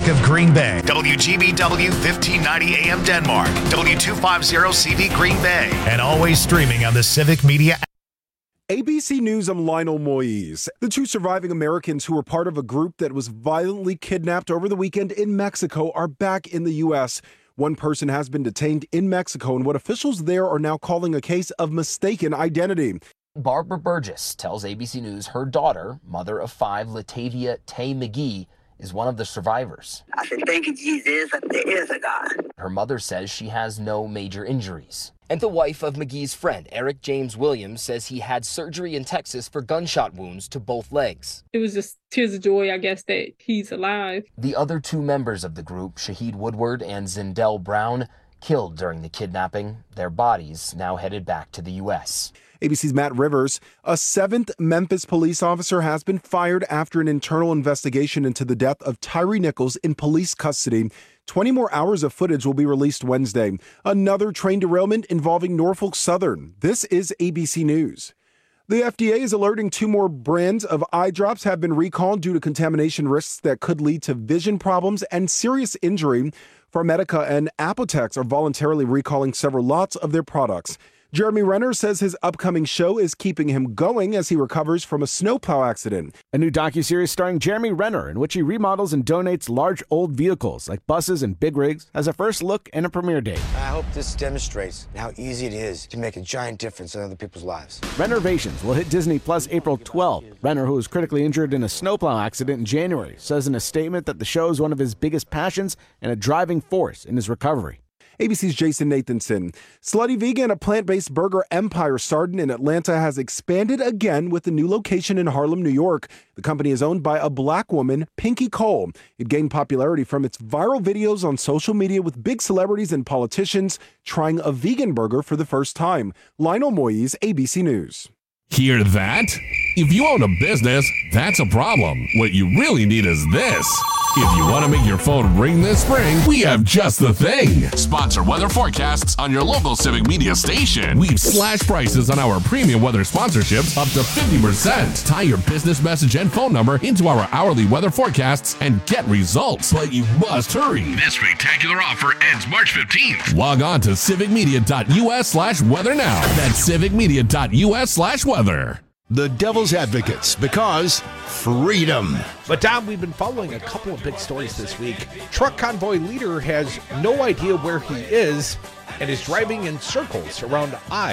of Green Bay. WGBW 1590 AM Denmark. W250CV Green Bay. And always streaming on the Civic Media app. ABC News, I'm Lionel Moise. The two surviving Americans who were part of a group that was violently kidnapped over the weekend in Mexico are back in the U.S. One person has been detained in Mexico in what officials there are now calling a case of mistaken identity. Barbara Burgess tells ABC News her daughter, mother of 5, Latavia Tay McGee, is one of the survivors. I said, thank you, Jesus, that there is a God. Her mother says she has no major injuries. And the wife of McGee's friend, Eric James Williams, says he had surgery in Texas for gunshot wounds to both legs. It was just tears of joy, I guess, that he's alive. The other 2 members of the group, Shaheed Woodward and Zindell Brown, killed during the kidnapping. Their bodies now headed back to the U.S. ABC's Matt Rivers. A 7th Memphis police officer has been fired after an internal investigation into the death of Tyree Nichols in police custody. 20 more hours of footage will be released Wednesday. Another train derailment involving Norfolk Southern. This is ABC News. The FDA is alerting 2 more brands of eye drops have been recalled due to contamination risks that could lead to vision problems and serious injury. PharMedica and Apotex are voluntarily recalling several lots of their products. Jeremy Renner says his upcoming show is keeping him going as he recovers from a snowplow accident. A new docuseries starring Jeremy Renner, in which he remodels and donates large old vehicles like buses and big rigs, has a first look and a premiere date. I hope this demonstrates how easy it is to make a giant difference in other people's lives. Rennervations will hit Disney Plus April 12. Renner, who was critically injured in a snowplow accident in January, says in a statement that the show is one of his biggest passions and a driving force in his recovery. ABC's Jason Nathanson. Slutty Vegan, a plant-based burger empire started in Atlanta, has expanded again with a new location in Harlem, New York. The company is owned by a black woman, Pinky Cole. It gained popularity from its viral videos on social media with big celebrities and politicians trying a vegan burger for the first time. Lionel Moise, ABC News. Hear that? If you own a business, that's a problem. What you really need is this. If you want to make your phone ring this spring, we have just the thing. Sponsor weather forecasts on your local Civic Media station. We've slashed prices on our premium weather sponsorships up to 50%. Tie your business message and phone number into our hourly weather forecasts and get results. But you must hurry. This spectacular offer ends March 15th. Log on to civicmedia.us/weather now. That's civicmedia.us/weather. The Devil's Advocates, because freedom. But Tom, we've been following a couple of big stories this week. Truck convoy leader has no idea where he is and is driving in circles around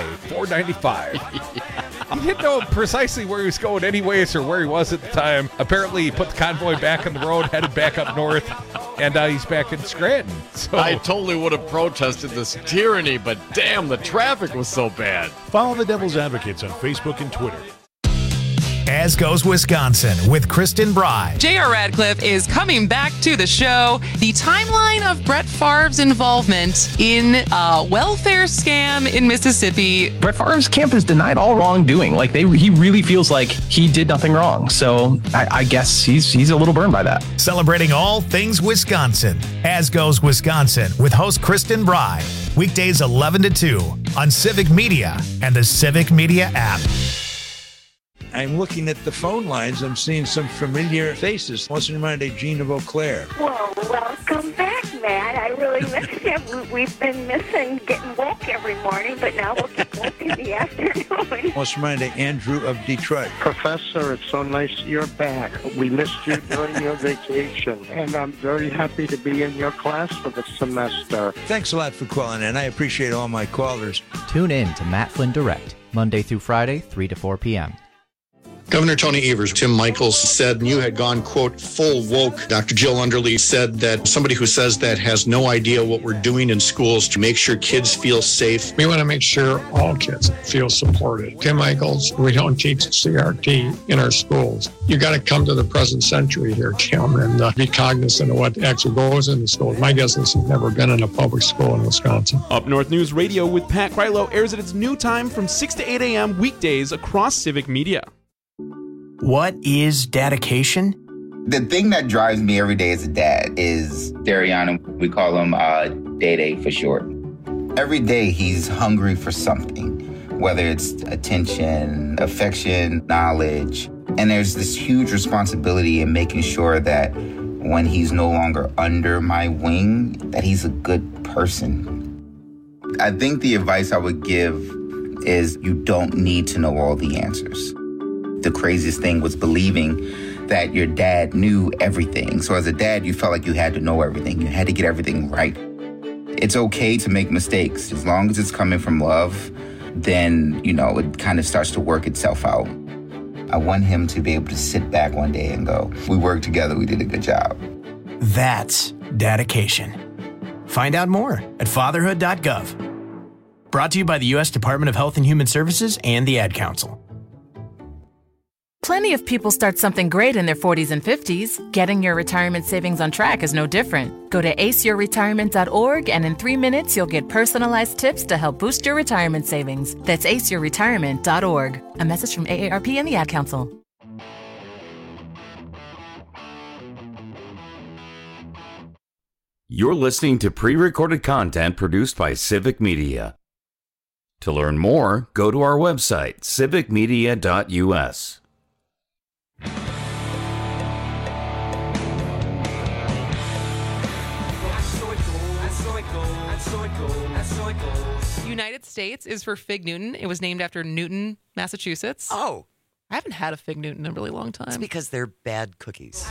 I-495. He didn't know precisely where he was going anyways or where he was at the time. Apparently, he put the convoy back on the road, headed back up north, and he's back in Scranton. So I totally would have protested this tyranny, but damn, the traffic was so bad. Follow the Devil's Advocates on Facebook and Twitter. As Goes Wisconsin with Kristen Bry. J.R. Radcliffe is coming back to the show. The timeline of Brett Favre's involvement in a welfare scam in Mississippi. Brett Favre's camp has denied all wrongdoing. Like he really feels like he did nothing wrong. So I guess he's a little burned by that. Celebrating all things Wisconsin. As Goes Wisconsin with host Kristen Bry. Weekdays 11 to 2 on Civic Media and the Civic Media app. I'm looking at the phone lines. I'm seeing some familiar faces. What's in mind of Gene of Eau Claire? Well, welcome back, Matt. I really miss you. We've been missing getting woke every morning, but now we'll get woke in the afternoon. What's in mind of Andrew of Detroit? Professor, it's so nice you're back. We missed you during your vacation, and I'm very happy to be in your class for the semester. Thanks a lot for calling in. I appreciate all my callers. Tune in to Matt Flynn Direct, Monday through Friday, 3 to 4 p.m. Governor Tony Evers, Tim Michaels said you had gone, quote, full woke. Dr. Jill Underly said that somebody who says that has no idea what we're doing in schools to make sure kids feel safe. We want to make sure all kids feel supported. Tim Michaels, we don't teach CRT in our schools. You got to come to the present century here, Tim, and be cognizant of what actually goes in the schools. My guess is he's never been in a public school in Wisconsin. Up North News Radio with Pat Krylo airs at its new time from 6 to 8 a.m. weekdays across Civic Media. What is dedication? The thing that drives me every day as a dad is Dariana. We call him Day for short. Every day he's hungry for something, whether it's attention, affection, knowledge. And there's this huge responsibility in making sure that when he's no longer under my wing, that he's a good person. I think the advice I would give is you don't need to know all the answers. The craziest thing was believing that your dad knew everything. So as a dad, you felt like you had to know everything. You had to get everything right. It's okay to make mistakes. As long as it's coming from love, then, it kind of starts to work itself out. I want him to be able to sit back one day and go, we worked together, we did a good job. That's dedication. Find out more at fatherhood.gov. Brought to you by the U.S. Department of Health and Human Services and the Ad Council. Plenty of people start something great in their 40s and 50s. Getting your retirement savings on track is no different. Go to aceyourretirement.org, and in 3 minutes, you'll get personalized tips to help boost your retirement savings. That's aceyourretirement.org. A message from AARP and the Ad Council. You're listening to pre-recorded content produced by Civic Media. To learn more, go to our website, civicmedia.us. United States is for Fig Newton. It was named after Newton, Massachusetts. Oh. I haven't had a Fig Newton in a really long time. It's because they're bad cookies.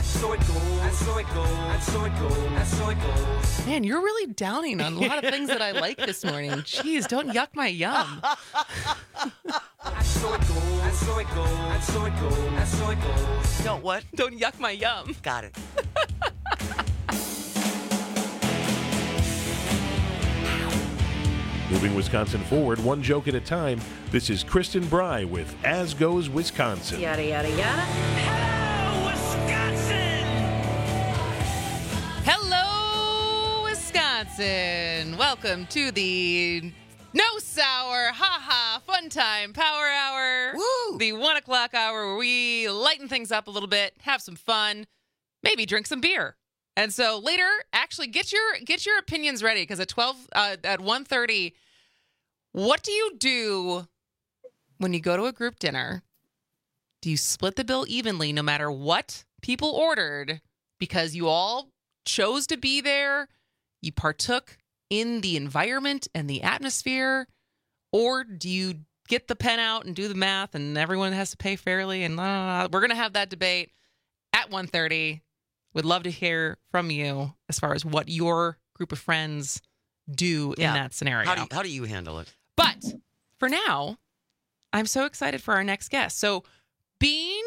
Man, you're really downing on a lot of things that I like this morning. Jeez, don't yuck my yum. Don't what? Don't yuck my yum. Got it. Moving Wisconsin forward, one joke at a time. This is Kristen Bry with As Goes Wisconsin. Yada, yada, yada. Hello, Wisconsin! Hello, Wisconsin! Welcome to the No Sour, ha-ha, fun time, power hour. Woo! The 1 o'clock hour where we lighten things up a little bit, have some fun, maybe drink some beer. And so later, actually get your opinions ready, because at 1:30, what do you do when you go to a group dinner? Do you split the bill evenly no matter what people ordered because you all chose to be there? You partook in the environment and the atmosphere? Or do you get the pen out and do the math and everyone has to pay fairly? And we're going to have that debate at 1:30. Would love to hear from you as far as what your group of friends do in that scenario. How do you handle it? But for now, I'm so excited for our next guest. So being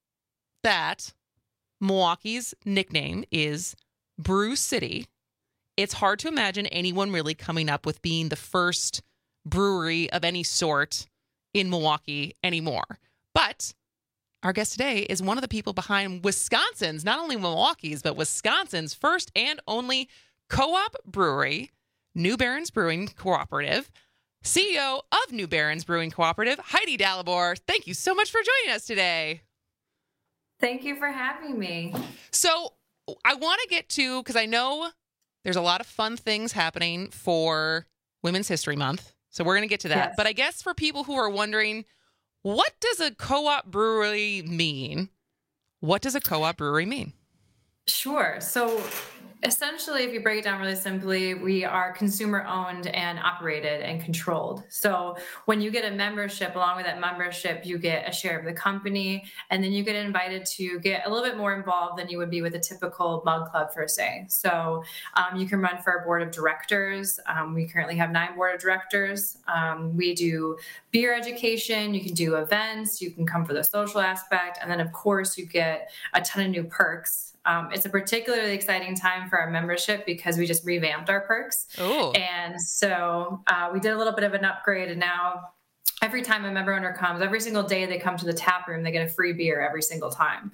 that Milwaukee's nickname is Brew City, it's hard to imagine anyone really coming up with being the first brewery of any sort in Milwaukee anymore. But our guest today is one of the people behind Wisconsin's, not only Milwaukee's, but Wisconsin's first and only co-op brewery, New Barons Brewing Cooperative. CEO of New Barons Brewing Cooperative, Heidi Dalibor. Thank you so much for joining us today. Thank you for having me. So I want to get to, because I know there's a lot of fun things happening for Women's History Month. So we're going to get to that. Yes. But I guess for people who are wondering, what does a co-op brewery mean? What does a co-op brewery mean? Sure. So essentially, if you break it down really simply, we are consumer owned and operated and controlled. So when you get a membership, along with that membership, you get a share of the company, and then you get invited to get a little bit more involved than you would be with a typical mug club, per se. So you can run for a board of directors. We currently have 9 board of directors. We do beer education. You can do events. You can come for the social aspect. And then, of course, you get a ton of new perks. It's a particularly exciting time for our membership because we just revamped our perks. Ooh. And so we did a little bit of an upgrade, and now every time a member owner comes, every single day they come to the tap room, they get a free beer every single time.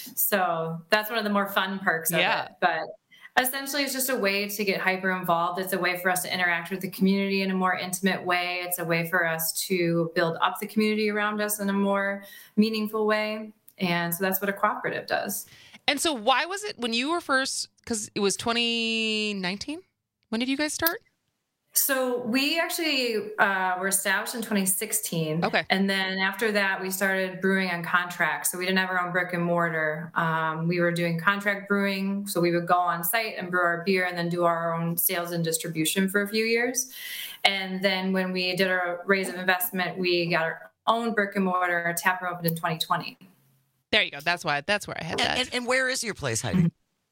So that's one of the more fun perks of it. But essentially, it's just a way to get hyper involved. It's a way for us to interact with the community in a more intimate way. It's a way for us to build up the community around us in a more meaningful way. And so that's what a cooperative does. And so why was it when you were first, because it was 2019? When did you guys start? So we actually were established in 2016. Okay. And then after that, we started brewing on contract. So we didn't have our own brick and mortar. We were doing contract brewing. So we would go on site and brew our beer and then do our own sales and distribution for a few years. And then when we did our raise of investment, we got our own brick and mortar tap room opened in 2020. There you go. That's where I had that. And where is your place, Heidi?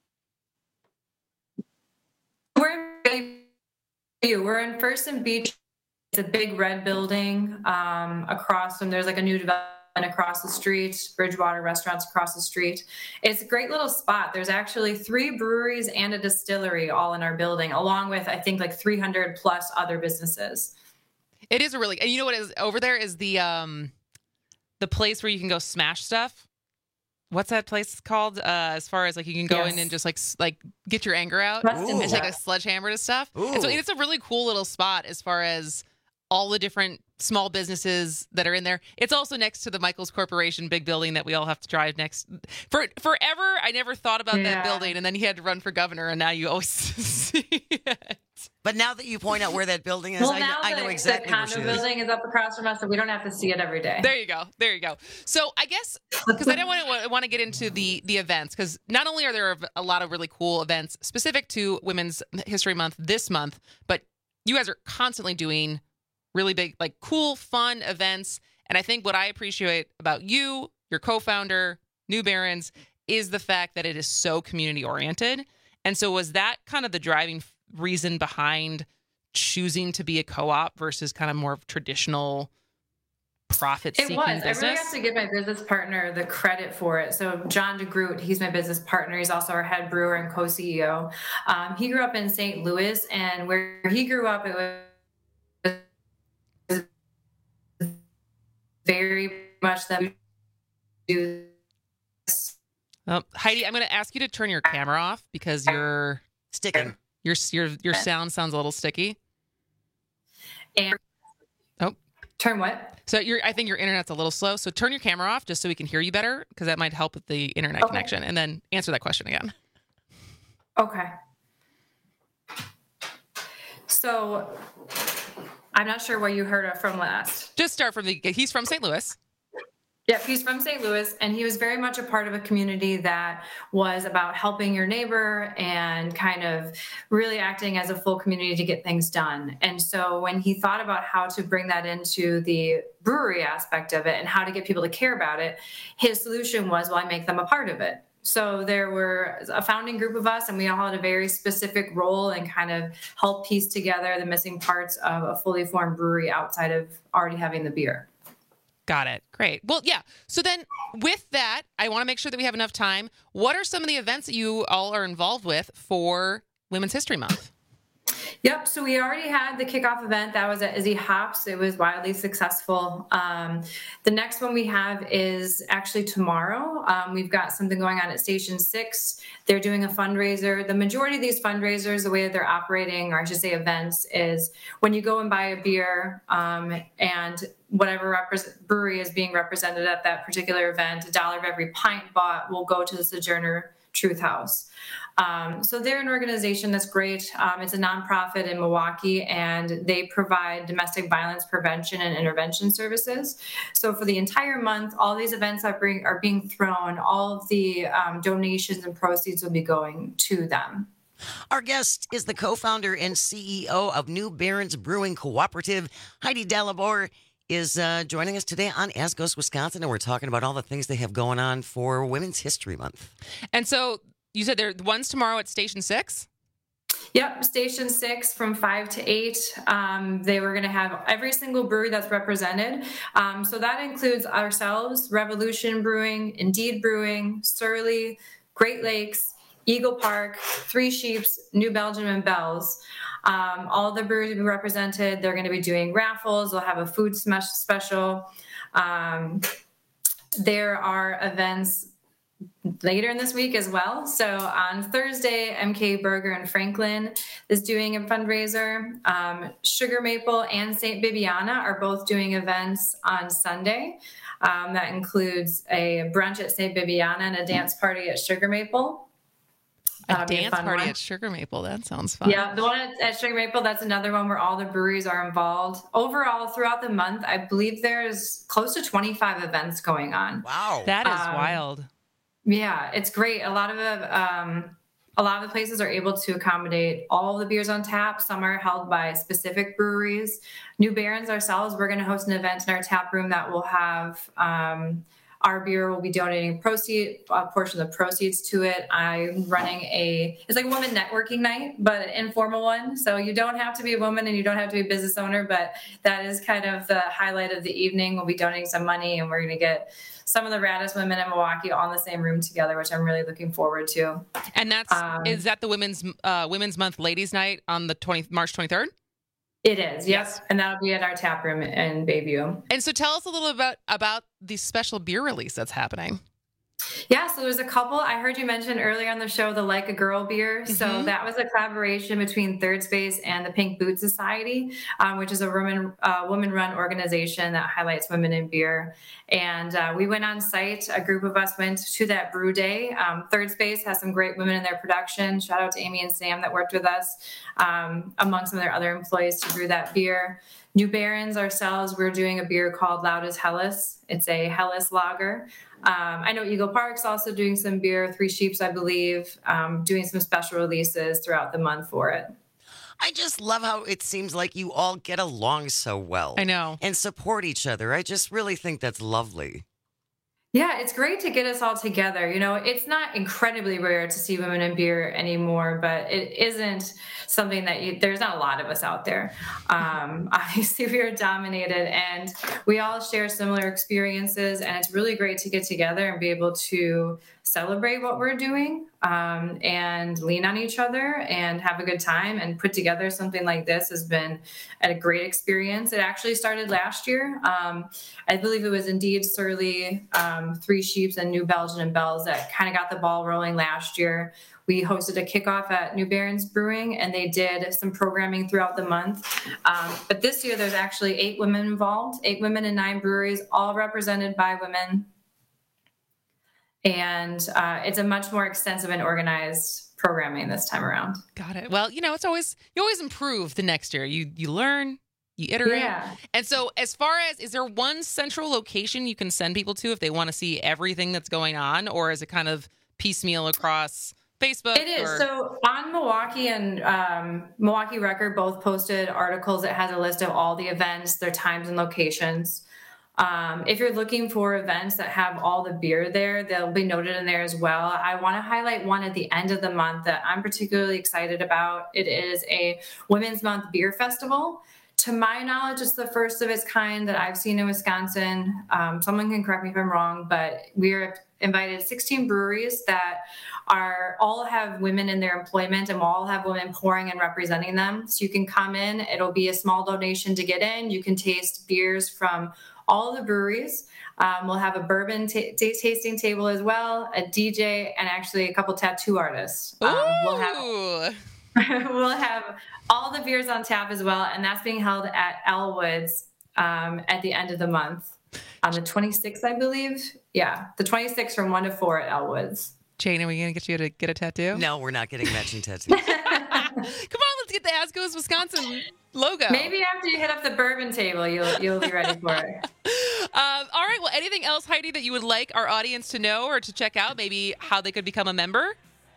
We're in First and Beach. It's a big red building across from. There's like a new development across the street. Bridgewater Restaurants across the street. It's a great little spot. There's actually 3 breweries and a distillery all in our building, along with I think like 300 plus other businesses. It is a really, and you know what is over there is the place where you can go smash stuff. What's that place called? As far as like you can go in and just like get your anger out and take a sledgehammer to stuff. And so it's a really cool little spot as far as all the different small businesses that are in there. It's also next to the Michaels Corporation big building that we all have to drive next. Forever, I never thought about that building, and then he had to run for governor, and now you always see it. But now that you point out where that building is, Well, I know exactly the where she condo is. building is up across from us, so we don't have to see it every day. There you go. So I guess, because I don't want to get into the events, because not only are there a lot of really cool events specific to Women's History Month this month, but you guys are constantly doing really big, like cool, fun events. And I think what I appreciate about you, your co-founder, New Barons, is the fact that it is so community oriented. And so was that kind of the driving reason behind choosing to be a co-op versus kind of more traditional profit-seeking business? I really have to give my business partner the credit for it. So John DeGroot, he's my business partner. He's also our head brewer and co-CEO. He grew up in St. Louis, and where he grew up, it was very much that we do. Heidi, I'm going to ask you to turn your camera off because you're sticking. Your sound sounds a little sticky. And turn what? So I think your internet's a little slow. So turn your camera off just so we can hear you better, because that might help with the internet connection. And then answer that question again. Okay. So I'm not sure what you heard from last. Just start from he's from St. Louis. Yep, he's from St. Louis, and he was very much a part of a community that was about helping your neighbor and kind of really acting as a full community to get things done. And so when he thought about how to bring that into the brewery aspect of it and how to get people to care about it, his solution was, well, I make them a part of it. So there were a founding group of us, and we all had a very specific role and kind of help piece together the missing parts of a fully formed brewery outside of already having the beer. Got it. Great. Well, yeah. So then with that, I want to make sure that we have enough time. What are some of the events that you all are involved with for Women's History Month? Yep. So we already had the kickoff event. That was at Izzy Hops. It was wildly successful. The next one we have is actually tomorrow. We've got something going on at Station 6. They're doing a fundraiser. The majority of these fundraisers, the way that they're operating, or I should say events, is when you go and buy a beer and whatever brewery is being represented at that particular event, $1 of every pint bought will go to the Sojourner Truth House. So they're an organization that's great. It's a nonprofit in Milwaukee, and they provide domestic violence prevention and intervention services. So for the entire month, all these events are being thrown. All of the donations and proceeds will be going to them. Our guest is the co-founder and CEO of New Barons Brewing Cooperative. Heidi Dalibor is joining us today on As Goes Wisconsin, and we're talking about all the things they have going on for Women's History Month. And so you said there one's tomorrow at Station 6? Yep, Station 6 from 5 to 8. They were going to have every single brewery that's represented. So that includes ourselves, Revolution Brewing, Indeed Brewing, Surly, Great Lakes, Eagle Park, Three Sheeps, New Belgium, and Bell's. All the breweries will be represented. They're going to be doing raffles. They'll have a food special. There are events later in this week as well. So on Thursday, MK Burger in Franklin is doing a fundraiser. Sugar Maple and St. Bibiana are both doing events on Sunday. That includes a brunch at St. Bibiana and a dance party at Sugar Maple. A dance party at Sugar Maple. That sounds fun. Yeah, the one at Sugar Maple, that's another one where all the breweries are involved. Overall, throughout the month, I believe there's close to 25 events going on. Wow. That is wild. Yeah, it's great. A lot of the places are able to accommodate all of the beers on tap. Some are held by specific breweries. New Barons ourselves, we're going to host an event in our tap room that will have our beer. Will be donating a portion of the proceeds to it. I'm running it's like a woman networking night, but an informal one. So you don't have to be a woman and you don't have to be a business owner, but that is kind of the highlight of the evening. We'll be donating some money and we're going to get some of the raddest women in Milwaukee all in the same room together, which I'm really looking forward to. And is that the Women's Month Ladies Night on the March 23rd? It is, yes. And that'll be at our tap room in Bayview. And so tell us a little bit about the special beer release that's happening. Yeah, so there's a couple. I heard you mention earlier on the show the Like a Girl beer. Mm-hmm. So that was a collaboration between Third Space and the Pink Boot Society, which is a woman-run organization that highlights women in beer. And we went on site. A group of us went to that brew day. Third Space has some great women in their production. Shout out to Amy and Sam that worked with us, among some of their other employees to brew that beer. New Barons ourselves, we're doing a beer called Loud as Helles. It's a Helles lager. I know Eagle Park's also doing some beer, Three Sheeps, I believe, doing some special releases throughout the month for it. I just love how it seems like you all get along so well. I know. And support each other. I just really think that's lovely. Yeah, it's great to get us all together. You know, it's not incredibly rare to see women in beer anymore, but it isn't something that there's not a lot of us out there. Obviously, we are dominated and we all share similar experiences, and it's really great to get together and be able to celebrate what we're doing and lean on each other and have a good time and put together something like this has been a great experience. It actually started last year. I believe it was Indeed Surly, Three Sheeps, and New Belgian and Bells that kind of got the ball rolling last year. We hosted a kickoff at New Barons Brewing, and they did some programming throughout the month. But this year, there's actually 8 women involved, 8 women in 9 breweries, all represented by women. And it's a much more extensive and organized programming this time around. Got it. Well, you know, you always improve the next year. You learn, you iterate. Yeah. And so as far as, is there one central location you can send people to if they want to see everything that's going on, or is it kind of piecemeal across Facebook? It is. So on Milwaukee and Milwaukee Record both posted articles that has a list of all the events, their times and locations. If you're looking for events that have all the beer there, they'll be noted in there as well. I want to highlight one at the end of the month that I'm particularly excited about. It is a Women's Month Beer Festival. To my knowledge, it's the first of its kind that I've seen in Wisconsin. Someone can correct me if I'm wrong, but we're invited 16 breweries that all have women in their employment, and will all have women pouring and representing them. So you can come in. It'll be a small donation to get in. You can taste beers from all the breweries. We'll have a bourbon tasting table as well, a DJ, and actually a couple tattoo artists. We'll have all the beers on tap as well, and that's being held at Elwood's at the end of the month on the 26th, I believe. Yeah, the 26th from 1 to 4 at Elwood's. Jane, are we going to get you to get a tattoo? No, we're not getting matching tattoos. Come on, let's get the As Goes Wisconsin logo. Maybe after you hit up the bourbon table, you'll be ready for it. All right. Well, anything else, Heidi, that you would like our audience to know or to check out? Maybe how they could become a member?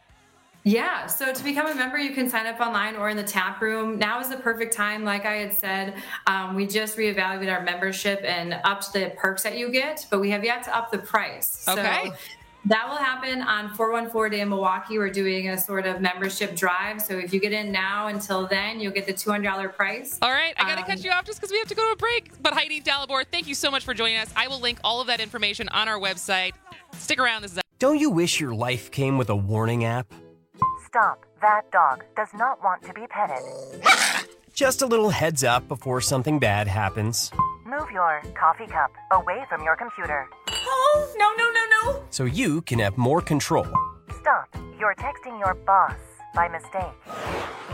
Yeah, so to become a member, you can sign up online or in the tap room. Now is the perfect time. Like I had said, we just reevaluated our membership and upped the perks that you get, but we have yet to up the price. Okay. So that will happen on 414 Day in Milwaukee. We're doing a sort of membership drive. So if you get in now until then, you'll get the $200 price. All right. I got to cut you off just because we have to go to a break. But Heidi Dalibor, thank you so much for joining us. I will link all of that information on our website. Stick around. Don't you wish your life came with a warning app? Stop. That dog does not want to be petted. Just a little heads up before something bad happens. Move your coffee cup away from your computer. Oh, no. So you can have more control. Stop. You're texting your boss by mistake.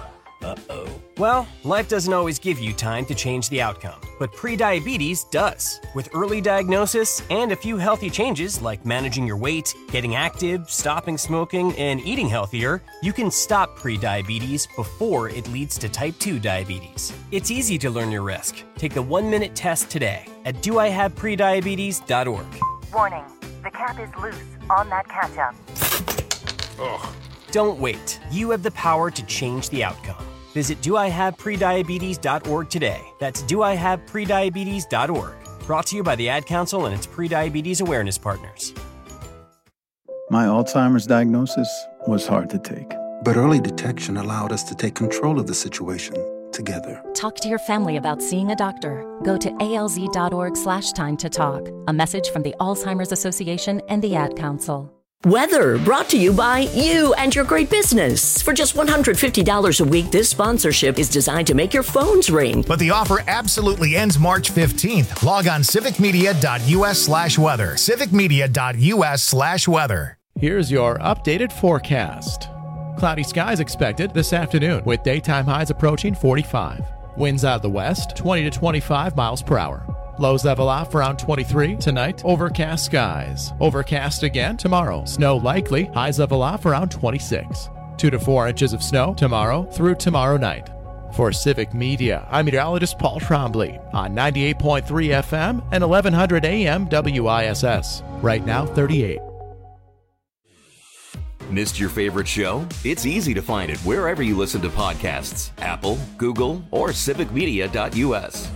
Well, life doesn't always give you time to change the outcome, but prediabetes does. With early diagnosis and a few healthy changes like managing your weight, getting active, stopping smoking, and eating healthier, you can stop prediabetes before it leads to type 2 diabetes. It's easy to learn your risk. Take the 1-minute test today at doihaveprediabetes.org. Warning, the cap is loose on that ketchup. Ugh. Don't wait. You have the power to change the outcome. Visit doihaveprediabetes.org today. That's doihaveprediabetes.org. Brought to you by the Ad Council and its Prediabetes Awareness Partners. My Alzheimer's diagnosis was hard to take. But early detection allowed us to take control of the situation together. Talk to your family about seeing a doctor. Go to alz.org/time to talk. A message from the Alzheimer's Association and the Ad Council. Weather brought to you by you and your great business. For just $150 a week, this sponsorship is designed to make your phones ring. But the offer absolutely ends March 15th. Log on civicmedia.us/weather. civicmedia.us/weather. Here's your updated forecast. Cloudy skies expected this afternoon with daytime highs approaching 45. Winds out of the west, 20 to 25 miles per hour. Lows level off around 23 tonight. Overcast skies. Overcast again tomorrow. Snow likely. Highs level off around 26. 2 to 4 inches of snow tomorrow through tomorrow night. For Civic Media, I'm meteorologist Paul Trombley on 98.3 FM and 1100 AM WISS. Right now, 38. Missed your favorite show? It's easy to find it wherever you listen to podcasts. Apple, Google, or civicmedia.us.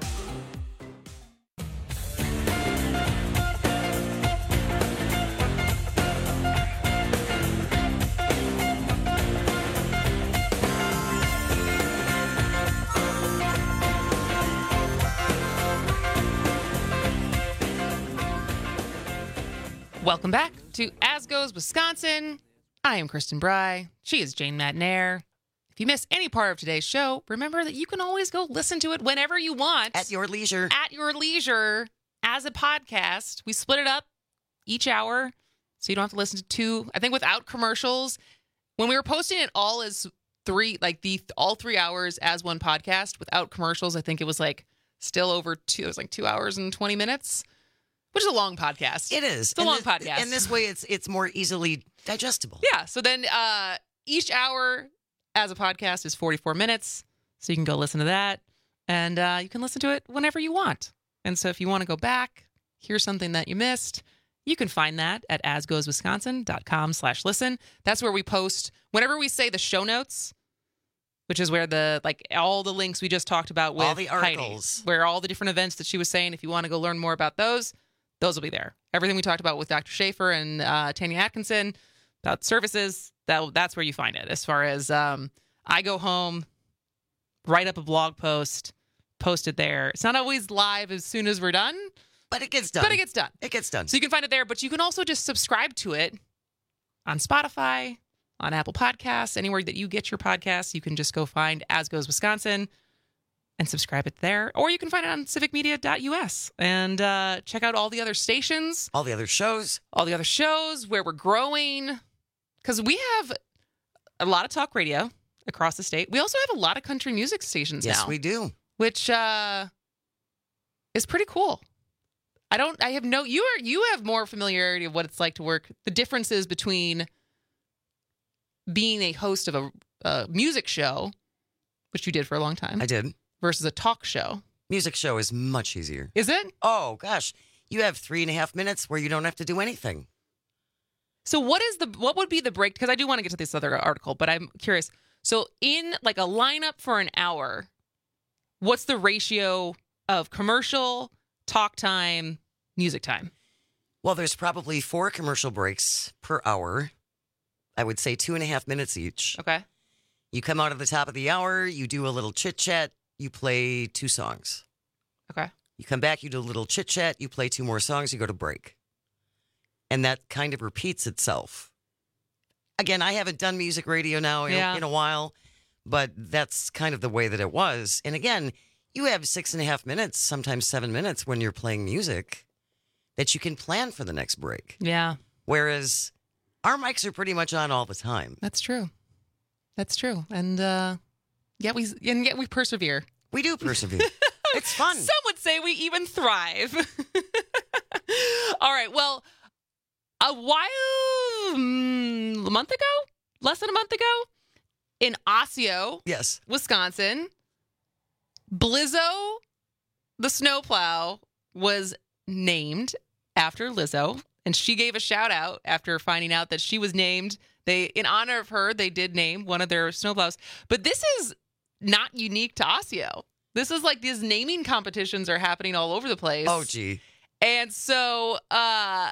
Welcome back to As Goes Wisconsin. I am Kristen Bry. She is Jane Matnair. If you miss any part of today's show, remember that you can always go listen to it whenever you want. At your leisure. At your leisure as a podcast. We split it up each hour so you don't have to listen to two, I think without commercials. When we were posting it all as all 3 hours as one podcast without commercials, I think it was still over 2 hours and 20 minutes. Which is a long podcast. It is. It's a long podcast. And this way it's more easily digestible. Yeah. So then each hour as a podcast is 44 minutes. So you can go listen to that. And you can listen to it whenever you want. And so if you want to go back, hear something that you missed, you can find that at asgoeswisconsin.com/listen. That's where we post, whenever we say the show notes, which is where all the links we just talked about with all the articles, Heidi, where all the different events that she was saying, if you want to go learn more about those will be there. Everything we talked about with Dr. Schaefer and Tanya Atkinson about services, that's where you find it. As far as I go home, write up a blog post, post it there. It's not always live as soon as we're done. But it gets done. It gets done. So you can find it there, but you can also just subscribe to it on Spotify, on Apple Podcasts, anywhere that you get your podcasts. You can just go find As Goes Wisconsin and subscribe it there. Or you can find it on civicmedia.us and check out all the other stations. All the other shows, where we're growing. Because we have a lot of talk radio across the state. We also have a lot of country music stations now. Yes, we do. Which is pretty cool. You have more familiarity of what it's like to work, the differences between being a host of a music show, which you did for a long time. I did. Versus a talk show. Music show is much easier. Is it? Oh, gosh. You have 3.5 minutes where you don't have to do anything. So what would be the break? Because I do want to get to this other article, but I'm curious. So in a lineup for an hour, what's the ratio of commercial, talk time, music time? Well, there's probably 4 commercial breaks per hour. I would say 2.5 minutes each. Okay. You come out at the top of the hour, you do a little chit-chat, you play 2 songs. Okay. You come back, you do a little chit-chat, you play 2 more songs, you go to break. And that kind of repeats itself. Again, I haven't done music radio now in a while, but that's kind of the way that it was. And again, you have 6.5 minutes, sometimes 7 minutes when you're playing music that you can plan for the next break. Yeah. Whereas our mics are pretty much on all the time. That's true. And Yet we persevere. We do persevere. It's fun. Some would say we even thrive. All right. Well, a month ago, less than a month ago, in Osseo, yes, Wisconsin, Blizzo, the snowplow, was named after Lizzo, and she gave a shout out after finding out that she was named. In honor of her, they did name one of their snowplows. But this is not unique to Osseo. This is like these naming competitions are happening all over the place. Oh, gee. And so, a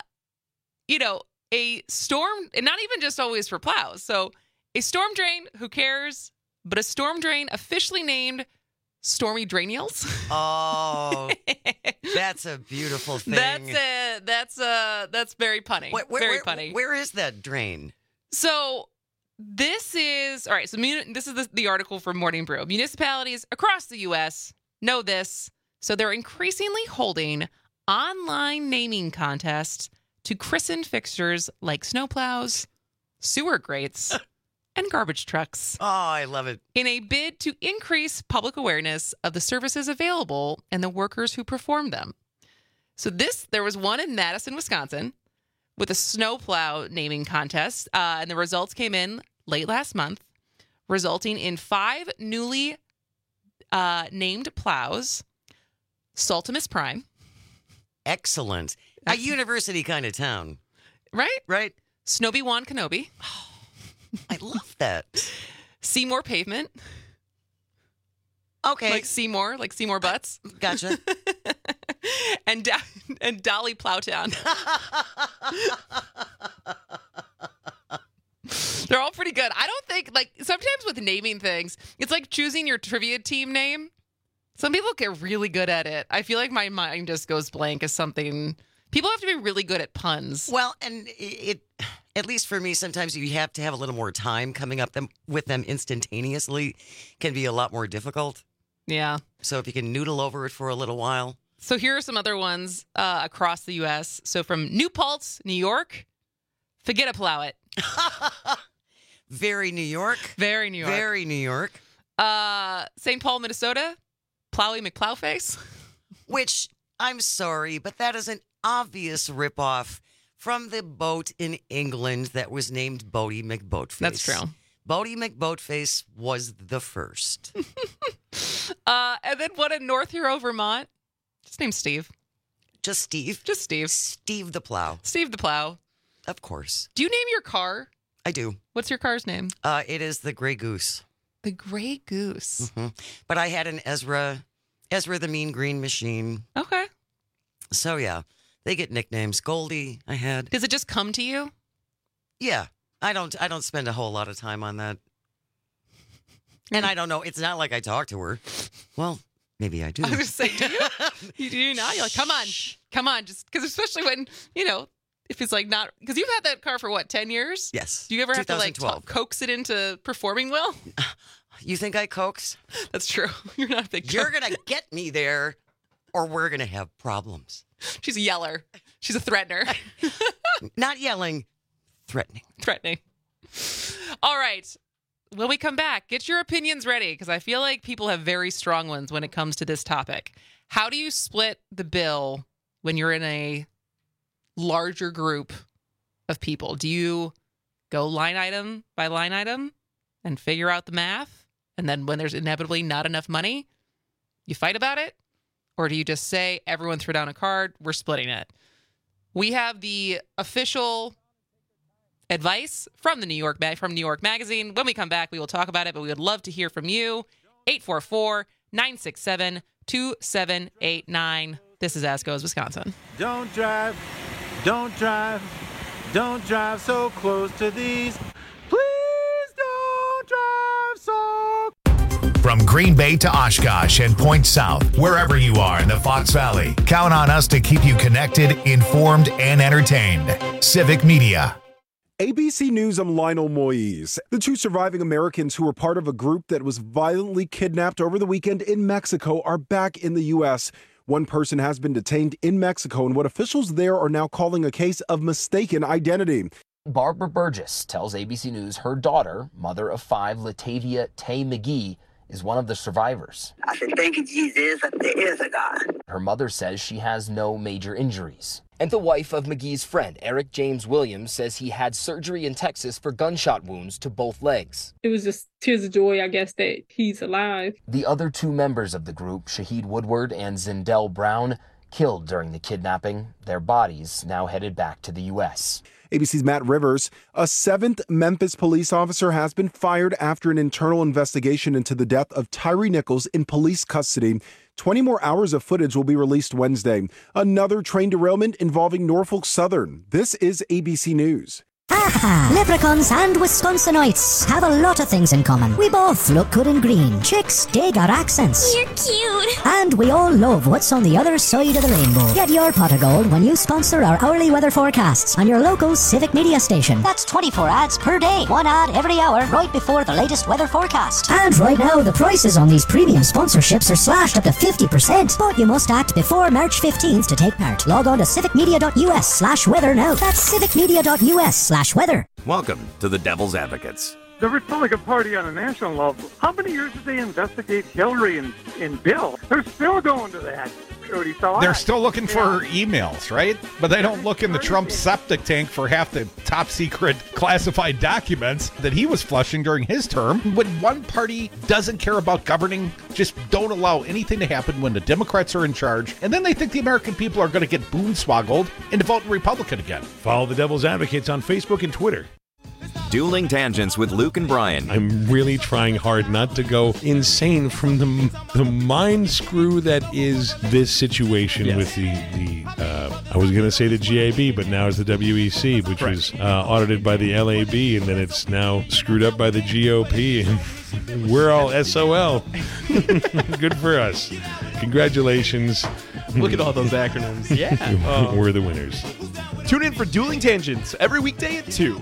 storm, and not even just always for plows. So a storm drain, who cares? But a storm drain officially named Stormy Drainials. Oh, that's a beautiful thing. That's very punny. Very punny. Where is that drain? So this is, all right, so this is the article from Morning Brew. Municipalities across the U.S. know this, so they're increasingly holding online naming contests to christen fixtures like snowplows, sewer grates, and garbage trucks. Oh, I love it. In a bid to increase public awareness of the services available and the workers who perform them. So there was one in Madison, Wisconsin, with a snowplow naming contest, and the results came in late last month, resulting in 5 newly named plows. Saltimus Prime. Excellent. A university kind of town. Right? Right. Snowy-Wan Kenobi. I love that. Seymour Pavement. Okay. Like Seymour Butts. Gotcha. and Dolly Plowtown. They're all pretty good. I don't think, sometimes with naming things, it's like choosing your trivia team name. Some people get really good at it. I feel like my mind just goes blank as something. People have to be really good at puns. Well, and at least for me, sometimes you have to have a little more time coming up with them instantaneously. Can be a lot more difficult. Yeah. So if you can noodle over it for a little while. So here are some other ones across the U.S. So from New Paltz, New York, forget a plow it. Very New York. Very New York. Very New York. St. Paul, Minnesota, Plowy McPlowface. Which, I'm sorry, but that is an obvious ripoff from the boat in England that was named Boaty McBoatface. That's true. Boaty McBoatface was the first. And then one in North Hero, Vermont. Just named Steve. Just Steve? Just Steve. Steve the Plow. Steve the Plow. Of course. Do you name your car? I do. What's your car's name? It is the Grey Goose. The Grey Goose. Mm-hmm. But I had an Ezra the Mean Green Machine. Okay. So yeah, they get nicknames. Goldie, I had. Does it just come to you? Yeah. I don't spend a whole lot of time on that. And I don't know. It's not like I talk to her. Well, maybe I do. I was going to say, do you? Do you not? You're like, come on. Just because especially when, if it's like not, because you've had that car for what, 10 years? Yes. Do you ever have to coax it into performing well? You think I coax? That's true. You're not a big You're going to get me there or we're going to have problems. She's a yeller. She's a threatener. Not yelling, threatening. Threatening. All right. When we come back, get your opinions ready because I feel like people have very strong ones when it comes to this topic. How do you split the bill when you're in a larger group of people? Do you go line item by line item and figure out the math? And then when there's inevitably not enough money, you fight about it? Or do you just say, everyone throw down a card, we're splitting it? We have the official advice from New York Magazine. When we come back, we will talk about it, but we would love to hear from you. 844-967-2789. This is As Goes Wisconsin. Don't drive so close to these. Please don't drive so. From Green Bay to Oshkosh and Point South, wherever you are in the Fox Valley, count on us to keep you connected, informed, and entertained. Civic Media. ABC News, I'm Lionel Moise. The 2 surviving Americans who were part of a group that was violently kidnapped over the weekend in Mexico are back in the U.S. One person has been detained in Mexico in what officials there are now calling a case of mistaken identity. Barbara Burgess tells ABC News her daughter, mother of 5, Latavia Tay McGee, is one of the survivors. I said, thank you, Jesus, that there is a God. Her mother says she has no major injuries. And the wife of McGee's friend, Eric James Williams, says he had surgery in Texas for gunshot wounds to both legs. It was just tears of joy, I guess, that he's alive. The other two members of the group, Shaheed Woodward and Zindell Brown, killed during the kidnapping. Their bodies now headed back to the U.S. ABC's Matt Rivers. A 7th Memphis police officer has been fired after an internal investigation into the death of Tyree Nichols in police custody. 20 more hours of footage will be released Wednesday. Another train derailment involving Norfolk Southern. This is ABC News. Aha! Leprechauns and Wisconsinites have a lot of things in common. We both look good in green. Chicks dig our accents. You're cute. And we all love what's on the other side of the rainbow. Get your pot of gold when you sponsor our hourly weather forecasts on your local Civic Media station. That's 24 ads per day. 1 ad every hour right before the latest weather forecast. And right now, the prices on these premium sponsorships are slashed up to 50%. But you must act before March 15th to take part. Log on to civicmedia.us/weather now. That's civicmedia.us/weather. Welcome to the Devil's Advocates. The Republican Party on a national level, how many years did they investigate Hillary and Bill? They're still going to that. They're still looking for emails, right? But they don't look in the Trump septic tank for half the top secret classified documents that he was flushing during his term. When one party doesn't care about governing, just don't allow anything to happen when the Democrats are in charge, and then they think the American people are going to get boonswoggled into voting Republican again. Follow the Devil's Advocates on Facebook and Twitter. Dueling Tangents with Luke and Brian. I'm really trying hard not to go insane from the mind screw that is this situation with the I was going to say the GAB, but now it's the WEC, which was audited by the LAB, and then it's now screwed up by the GOP, and we're all SOL. Good for us. Congratulations. Look at all those acronyms. Yeah. We're the winners. Tune in for Dueling Tangents every weekday at 2.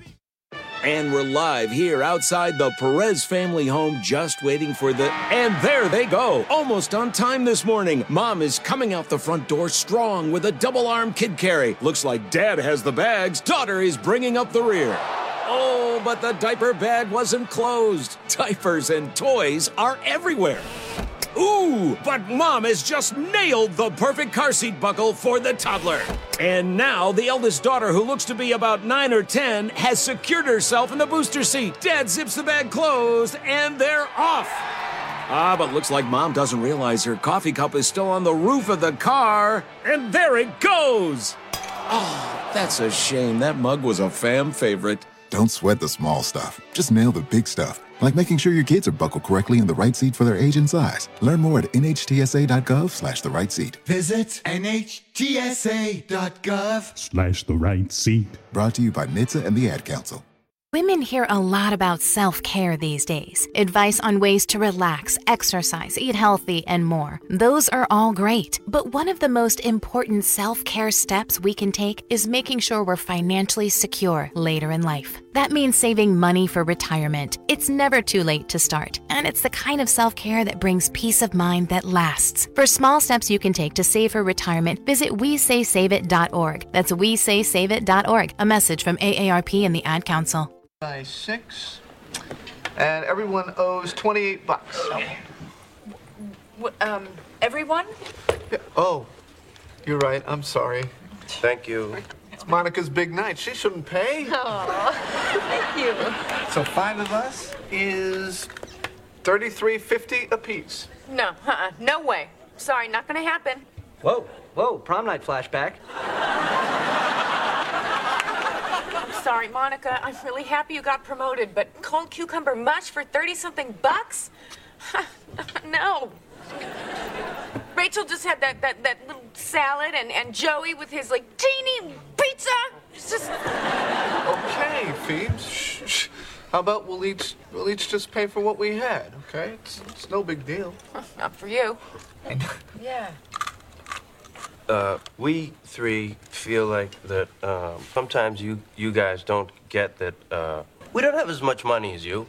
And we're live here outside the Perez family home, just waiting for the... And there they go, almost on time this morning. Mom is coming out the front door strong with a double-arm kid carry. Looks like Dad has the bags. Daughter is bringing up the rear. Oh, but the diaper bag wasn't closed. Diapers and toys are everywhere. Ooh, but Mom has just nailed the perfect car seat buckle for the toddler. And now the eldest daughter, who looks to be about 9 or 10, has secured herself in the booster seat. Dad zips the bag closed, and they're off. But looks like Mom doesn't realize her coffee cup is still on the roof of the car. And there it goes. Oh, that's a shame. That mug was a fam favorite. Don't sweat the small stuff. Just nail the big stuff. Like making sure your kids are buckled correctly in the right seat for their age and size. Learn more at nhtsa.gov/the right seat. Visit nhtsa.gov/the right seat. Brought to you by NHTSA and the Ad Council. Women hear a lot about self-care these days. Advice on ways to relax, exercise, eat healthy, and more. Those are all great. But one of the most important self-care steps we can take is making sure we're financially secure later in life. That means saving money for retirement. It's never too late to start. And it's the kind of self-care that brings peace of mind that lasts. For small steps you can take to save for retirement, visit WeSaySaveIt.org. That's WeSaySaveIt.org. A message from AARP and the Ad Council. By 6, and everyone owes $28. Everyone? Yeah. Oh, you're right. I'm sorry. Thank you. It's Monica's big night. She shouldn't pay. Oh, thank you. So 5 of us is $33.50 apiece. No, no way. Sorry, not gonna happen. Whoa, prom night flashback. Sorry, Monica. I'm really happy you got promoted, but cold cucumber mush for 30-something bucks? No. Rachel just had that little salad, and Joey with his, teeny pizza. It's just... Okay, Phoebes. Shh. How about we'll each just pay for what we had, okay? It's no big deal. Not for you. Yeah. We three feel like that sometimes you guys don't get that we don't have as much money as you.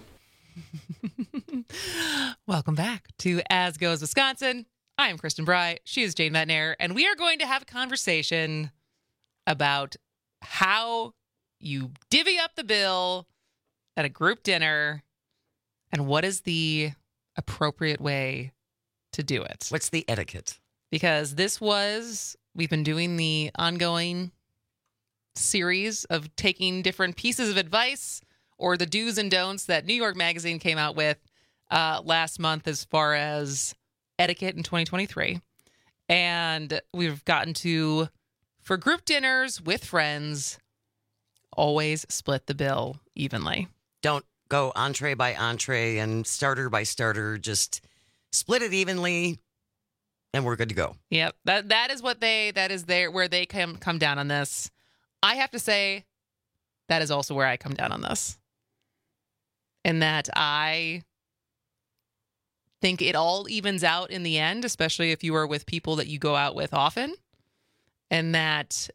Welcome back to As Goes Wisconsin. I am Kristen Bry. She is Jane Metnair, and we are going to have a conversation about how you divvy up the bill at a group dinner and what is the appropriate way to do it. What's the etiquette? Because we've been doing the ongoing series of taking different pieces of advice or the do's and don'ts that New York Magazine came out with last month as far as etiquette in 2023. And we've gotten to, for group dinners with friends, always split the bill evenly. Don't go entree by entree and starter by starter. Just split it evenly, and we're good to go. Yep, that is where they come down on this. I have to say, that is also where I come down on this, in that I think it all evens out in the end, especially if you are with people that you go out with often, and that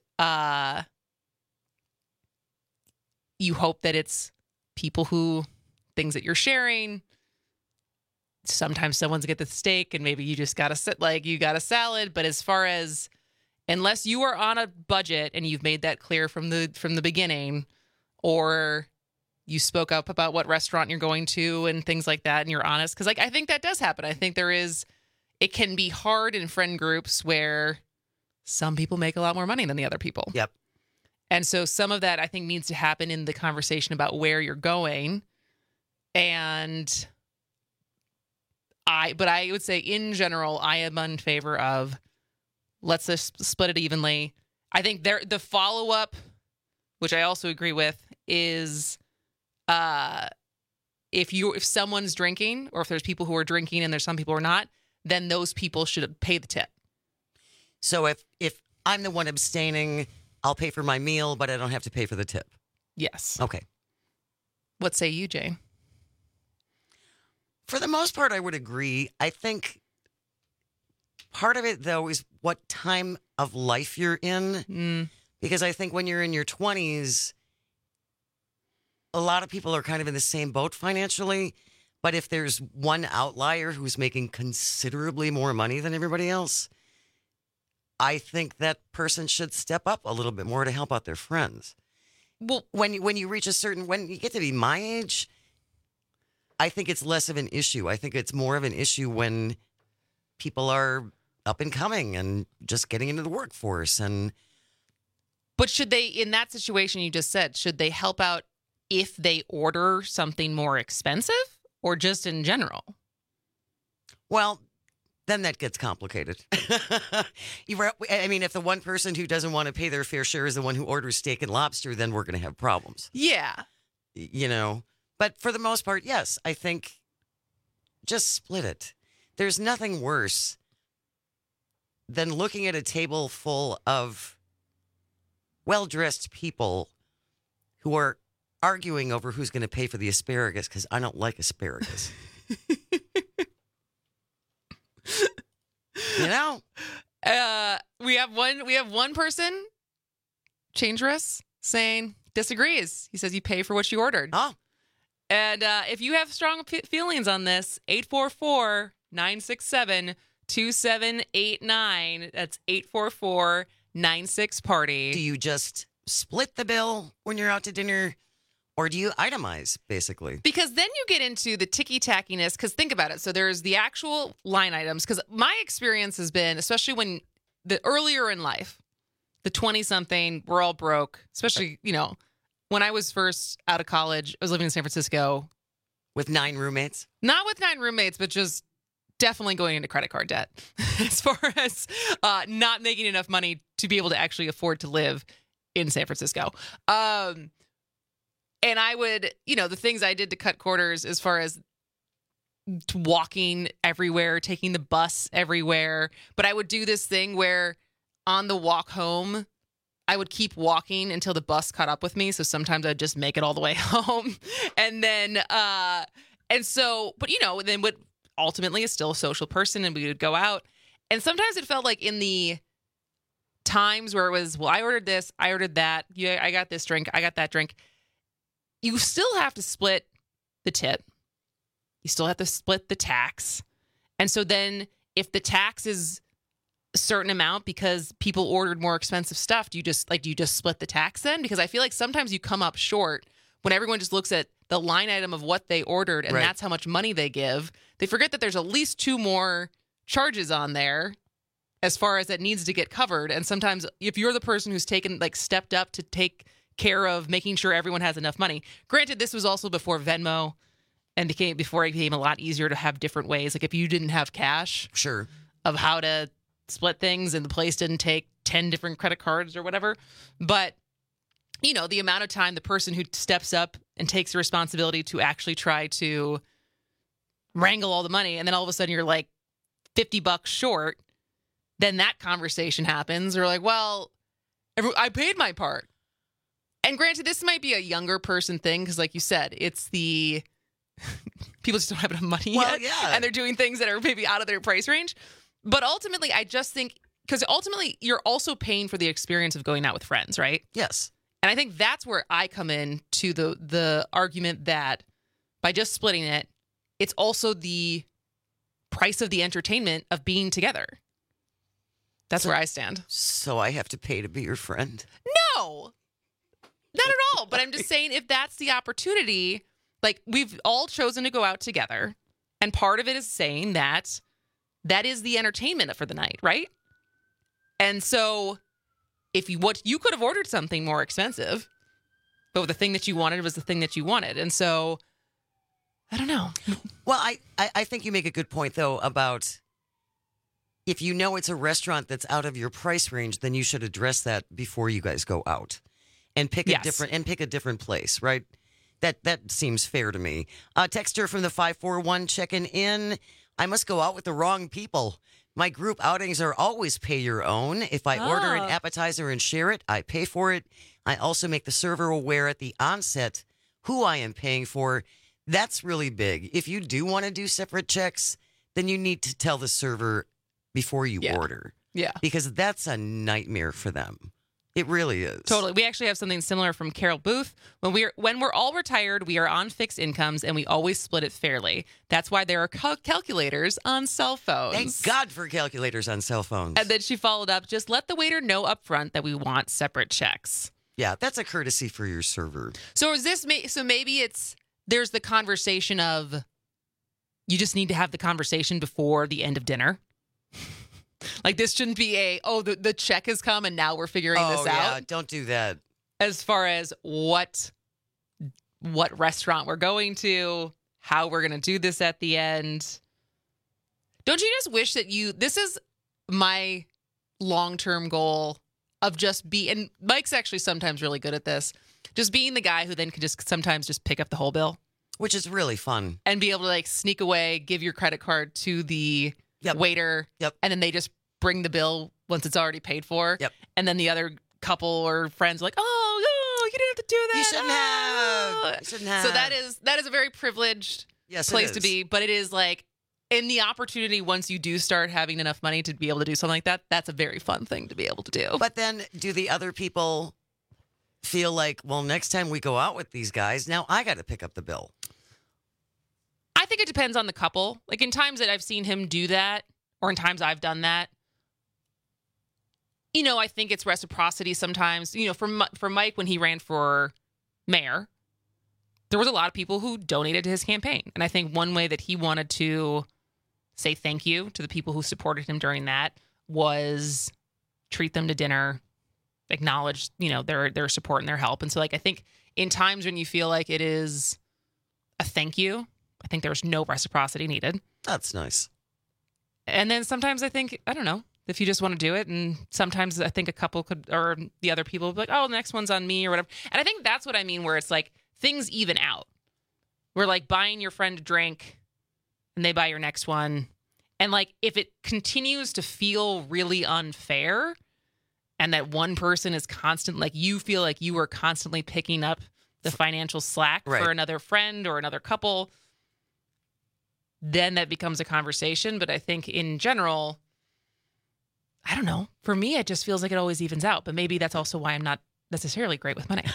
you hope that it's people who, things that you're sharing. Sometimes someone's get the steak and maybe you just got you got a salad. But as far as, unless you are on a budget and you've made that clear from the beginning, or you spoke up about what restaurant you're going to and things like that, and you're honest, because I think that does happen. I think it can be hard in friend groups where some people make a lot more money than the other people. Yep. And so some of that, I think, needs to happen in the conversation about where you're going. And I would say in general, I am in favor of let's just split it evenly. I think the follow-up, which I also agree with, is if someone's drinking, or if there's people who are drinking and there's some people who are not, then those people should pay the tip. So if I'm the one abstaining, I'll pay for my meal, but I don't have to pay for the tip. Yes. Okay. What say you, Jane? For the most part, I would agree. I think part of it, though, is what time of life you're in. Because I think when you're in your 20s, a lot of people are kind of in the same boat financially. But if there's one outlier who's making considerably more money than everybody else, I think that person should step up a little bit more to help out their friends. Well, when you reach when you get to be my age, I think it's less of an issue. I think it's more of an issue when people are up and coming and just getting into the workforce. But should they, in that situation you just said, should they help out if they order something more expensive, or just in general? Well, then that gets complicated. I mean, if the one person who doesn't want to pay their fair share is the one who orders steak and lobster, then we're going to have problems. Yeah. But for the most part, yes, I think just split it. There's nothing worse than looking at a table full of well-dressed people who are arguing over who's going to pay for the asparagus, because I don't like asparagus. We have one person, Changerous, saying disagrees. He says you pay for what you ordered. Oh. And if you have strong feelings on this, 844-967-2789. That's 844-96-PARTY. Do you just split the bill when you're out to dinner? Or do you itemize, basically? Because then you get into the ticky-tackiness, because think about it. So there's the actual line items, because my experience has been, especially when the earlier in life, the 20-something, we're all broke, especially, when I was first out of college, I was living in San Francisco. With 9 roommates? Not with 9 roommates, but just definitely going into credit card debt as far as not making enough money to be able to actually afford to live in San Francisco. And I would, the things I did to cut quarters as far as walking everywhere, taking the bus everywhere. But I would do this thing where on the walk home, I would keep walking until the bus caught up with me. So sometimes I'd just make it all the way home. And then, but then ultimately is still a social person, and we would go out. And sometimes it felt like in the times where it was, well, I ordered this, I ordered that. Yeah, I got this drink, I got that drink. You still have to split the tip. You still have to split the tax. And so then if the tax is a certain amount because people ordered more expensive stuff, do you just split the tax then? Because I feel like sometimes you come up short when everyone just looks at the line item of what they ordered, and that's how much money they give. They forget that there's at least 2 more charges on there as far as it needs to get covered. And sometimes if you're the person who's stepped up to take care of making sure everyone has enough money. Granted, this was also before Venmo and before it became a lot easier to have different ways. Like if you didn't have cash of how to split things and the place didn't take 10 different credit cards or whatever. But, you know, the amount of time the person who steps up and takes the responsibility to actually try to wrangle all the money, and then all of a sudden you're like $50 short, then that conversation happens. Or like, well, I paid my part. And granted, this might be a younger person thing because, like you said, it's the people just don't have enough money yet. Yeah. And they're doing things that are maybe out of their price range. But ultimately, I just think, because ultimately, you're also paying for the experience of going out with friends, right? Yes. And I think that's where I come in to the argument that by just splitting it, it's also the price of the entertainment of being together. That's where I stand. So I have to pay to be your friend? No, not at all. But I'm just saying, if that's the opportunity, like we've all chosen to go out together. And part of it is saying that is the entertainment for the night, right? And so if you could have ordered something more expensive, but the thing that you wanted was the thing that you wanted. And so I don't know. Well, I think you make a good point, though, about if you know it's a restaurant that's out of your price range, then you should address that before you guys go out and pick a different place, right? That seems fair to me. Texter from the 541 checking in. I must go out with the wrong people. My group outings are always pay your own. If I order an appetizer and share it, I pay for it. I also make the server aware at the onset who I am paying for. That's really big. If you do want to do separate checks, then you need to tell the server before you order. Yeah. Because that's a nightmare for them. It really is. Totally. We actually have something similar from Carol Booth. When we're all retired, we are on fixed incomes and we always split it fairly. That's why there are calculators on cell phones. Thank God for calculators on cell phones. And then she followed up, just let the waiter know up front that we want separate checks. Yeah, that's a courtesy for your server. So maybe there's the conversation of you just need to have the conversation before the end of dinner. Like this shouldn't be the check has come and now we're figuring this out. Yeah, don't do that. As far as what restaurant we're going to, how we're going to do this at the end. Don't you just wish that this is my long-term goal of just and Mike's actually sometimes really good at this, just being the guy who then can just sometimes just pick up the whole bill. Which is really fun. And be able to like sneak away, give your credit card to the waiter, and then they just bring the bill once it's already paid for. Yep. And then the other couple or friends are like, oh, you didn't have to do that. You shouldn't have. So that is a very privileged place to be. But it is like in the opportunity once you do start having enough money to be able to do something like that, that's a very fun thing to be able to do. But then do the other people feel like, well, next time we go out with these guys, now I got to pick up the bill? I think it depends on the couple. Like in times that I've seen him do that, or in times I've done that, you know, I think it's reciprocity sometimes. You know, for Mike, when he ran for mayor, there was a lot of people who donated to his campaign. And I think one way that he wanted to say thank you to the people who supported him during that was treat them to dinner, acknowledge, you know, their support and their help. And so, like, I think in times when you feel like it is a thank you, I think there's no reciprocity needed. That's nice. And then sometimes I think, I don't know, if you just want to do it. And sometimes I think a couple could, or the other people would be like, oh, the next one's on me or whatever. And I think that's what I mean, where it's like things even out. We're like buying your friend a drink and they buy your next one. And like, if it continues to feel really unfair and that one person is constant, like you feel like you are constantly picking up the financial slack for another friend or another couple, then that becomes a conversation. But I think in general, I don't know. For me, it just feels like it always evens out. But maybe that's also why I'm not necessarily great with money.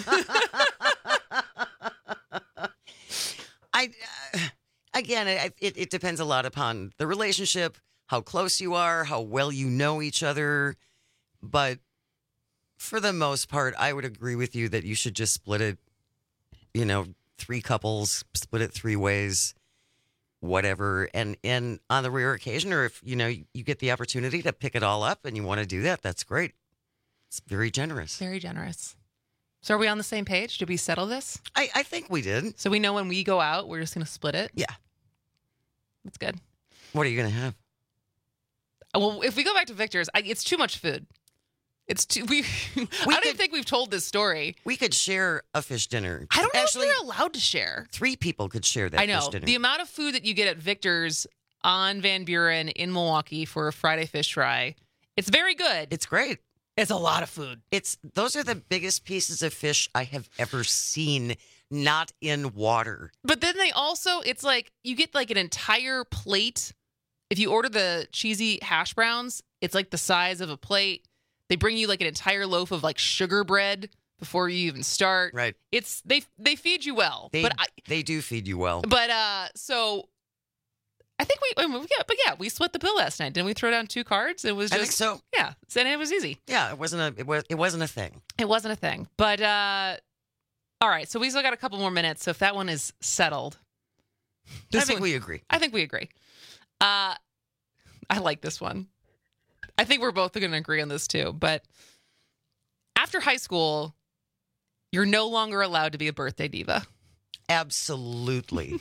It depends a lot upon the relationship, how close you are, how well you know each other. But for the most part, I would agree with you that you should just split it, 3 couples, split it 3 ways, whatever. And on the rare occasion, or if, you get the opportunity to pick it all up and you want to do that, that's great. It's very generous. Very generous. So are we on the same page? Did we settle this? I think we did. So we know when we go out, we're just going to split it? Yeah. That's good. What are you going to have? Well, if we go back to Victor's, it's too much food. It's too. I don't even think we've told this story. We could share a fish dinner. I don't know if you're allowed to share. 3 people could share that I know. fish dinner. The amount of food that you get at Victor's on Van Buren in Milwaukee for a Friday fish fry, it's very good. It's great. It's a lot of food. Those are the biggest pieces of fish I have ever seen, not in water. But then they also, it's like you get like an entire plate. If you order the cheesy hash browns, it's like the size of a plate. They bring you like an entire loaf of like sugar bread before you even start. Right. It's they feed you well. They do feed you well. But so I think we split the bill last night. Didn't we throw down 2 cards? It was just I think so. Yeah, and it was easy. Yeah, it wasn't a thing. It wasn't a thing. But all right, so we still got a couple more minutes. So if that one is settled, I think we agree. I think we agree. I like this one. I think we're both going to agree on this too. But after high school, you're no longer allowed to be a birthday diva. Absolutely.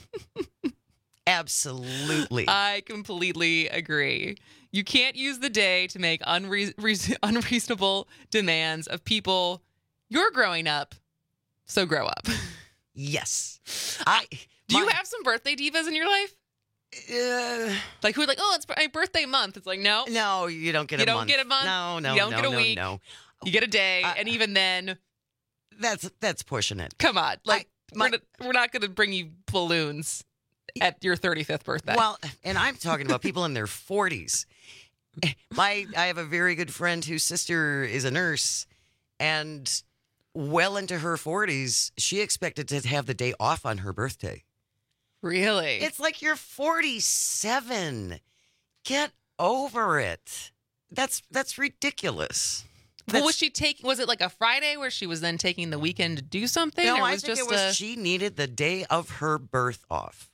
Absolutely. I completely agree. You can't use the day to make unreasonable demands of people. You're growing up, so grow up. Yes. Do you have some birthday divas in your life? Like who are like, oh, it's my birthday month. It's like, no. No, you don't get a month. You don't get a month. No. You don't get a week. No. You get a day. And even then. That's pushing it. Come on. Like, we're not going to bring you balloons at your 35th birthday. Well, and I'm talking about people in their 40s. I have a very good friend whose sister is a nurse, and well into her 40s, she expected to have the day off on her birthday. Really? It's like you're 47. Get over it. That's ridiculous. Well, was it like a Friday where she was then taking the weekend to do something? No, or I think it was she needed the day of her birth off.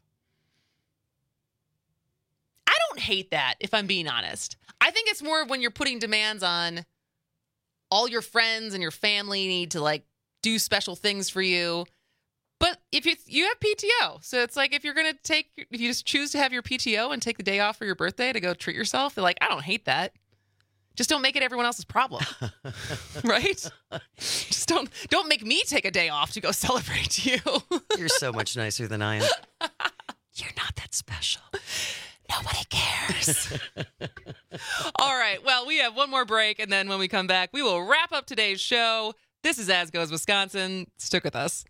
I don't hate that, if I'm being honest. I think it's more when you're putting demands on all your friends and your family need to like do special things for you. But if you have PTO, so it's like if you just choose to have your PTO and take the day off for your birthday to go treat yourself, they're like, I don't hate that. Just don't make it everyone else's problem, right? Just don't make me take a day off to go celebrate you. You're so much nicer than I am. You're not that special. Nobody cares. All right. Well, we have one more break, and then when we come back, we will wrap up today's show. This is As Goes Wisconsin. Stick with us.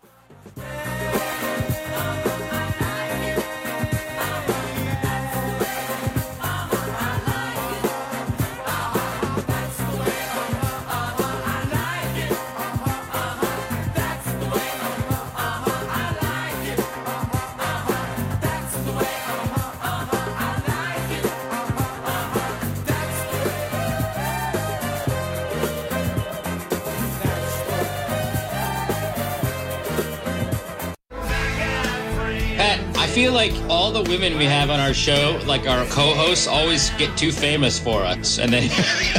I feel like all the women we have on our show, like our co-hosts, always get too famous for us. And then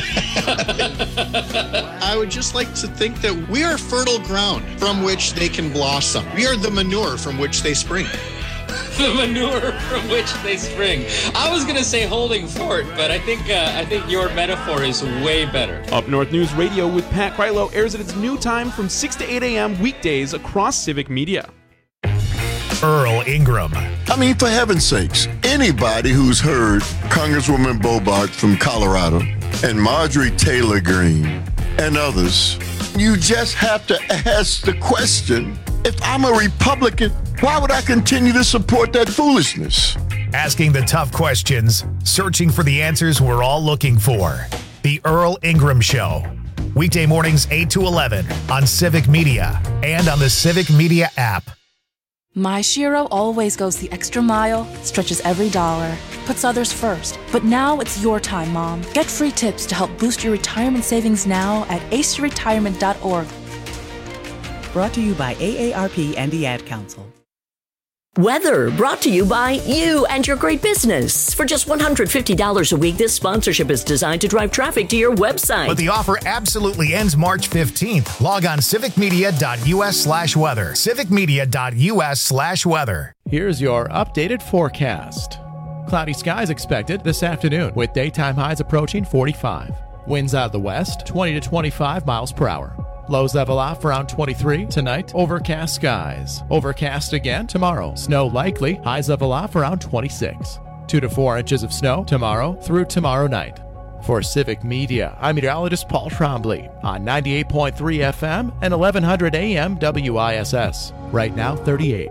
I would just like to think that we are fertile ground from which they can blossom. We are the manure from which they spring. The manure from which they spring. I was going to say holding fort, but I think your metaphor is way better. Up North News Radio with Pat Krylo airs at its new time from 6 to 8 a.m. weekdays across Civic Media. Earl Ingram. I mean, for heaven's sakes, anybody who's heard Congresswoman Bobart from Colorado and Marjorie Taylor Greene and others, you just have to ask the question, if I'm a Republican, why would I continue to support that foolishness? Asking the tough questions, searching for the answers we're all looking for. The Earl Ingram Show. Weekday mornings 8 to 11 on Civic Media and on the Civic Media app. My Shiro always goes the extra mile, stretches every dollar, puts others first. But now it's your time, Mom. Get free tips to help boost your retirement savings now at aceyourretirement.org. brought to you by AARP and the Ad Council. Weather brought to you by you and your great business. For just $150 a week, this sponsorship is designed to drive traffic to your website. But the offer absolutely ends March 15th. Log on civicmedia.us/weather. civicmedia.us/weather. Here's your updated forecast. Cloudy skies expected this afternoon with daytime highs approaching 45. Winds out of the west, 20 to 25 miles per hour. Lows level off around 23 tonight. Overcast skies. Overcast again tomorrow. Snow likely. Highs level off around 26. 2 to 4 inches of snow tomorrow through tomorrow night. For Civic Media, I'm meteorologist Paul Trombley on 98.3 FM and 1100 AM WISS. Right now, 38.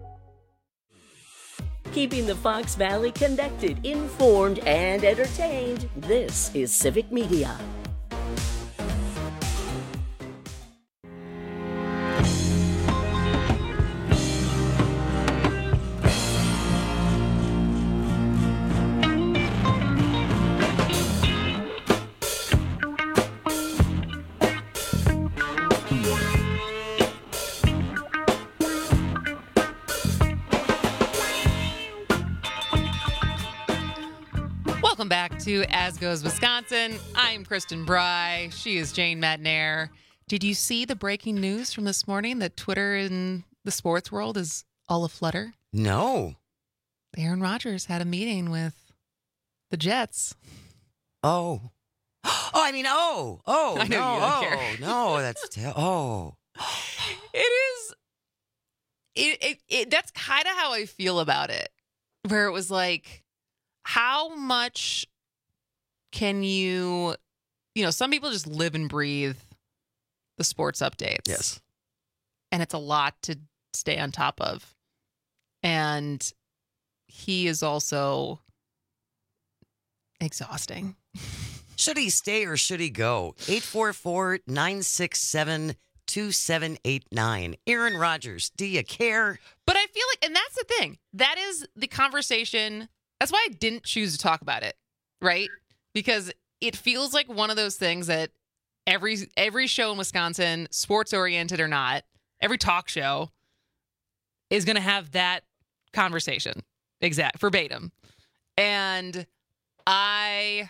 Keeping the Fox Valley connected, informed, and entertained. This is Civic Media. Welcome back to As Goes Wisconsin. I'm Kristen Bry. She is Jane Madnair. Did you see the breaking news from this morning that Twitter in the sports world is all aflutter? No. Aaron Rodgers had a meeting with the Jets. Oh. I know I know no, you don't care. no, that's That's kind of how I feel about it, where it was like, how much can you some people just live and breathe the sports updates. Yes. And it's a lot to stay on top of. And he is also exhausting. Should he stay or should he go? 844-967-2789. Aaron Rodgers, do you care? But I feel like, and that's the thing, that is the conversation. That's why I didn't choose to talk about it, right? Because it feels like one of those things that every show in Wisconsin, sports oriented or not, every talk show is going to have that conversation, verbatim. And I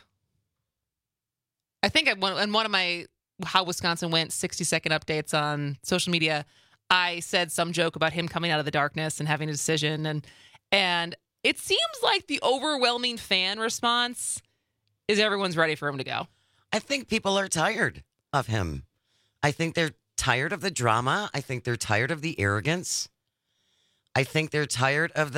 think in one of my How Wisconsin Went 60-second updates on social media, I said some joke about him coming out of the darkness and having a decision, and it seems like the overwhelming fan response is everyone's ready for him to go. I think people are tired of him. I think they're tired of the drama. I think they're tired of the arrogance. I think they're tired of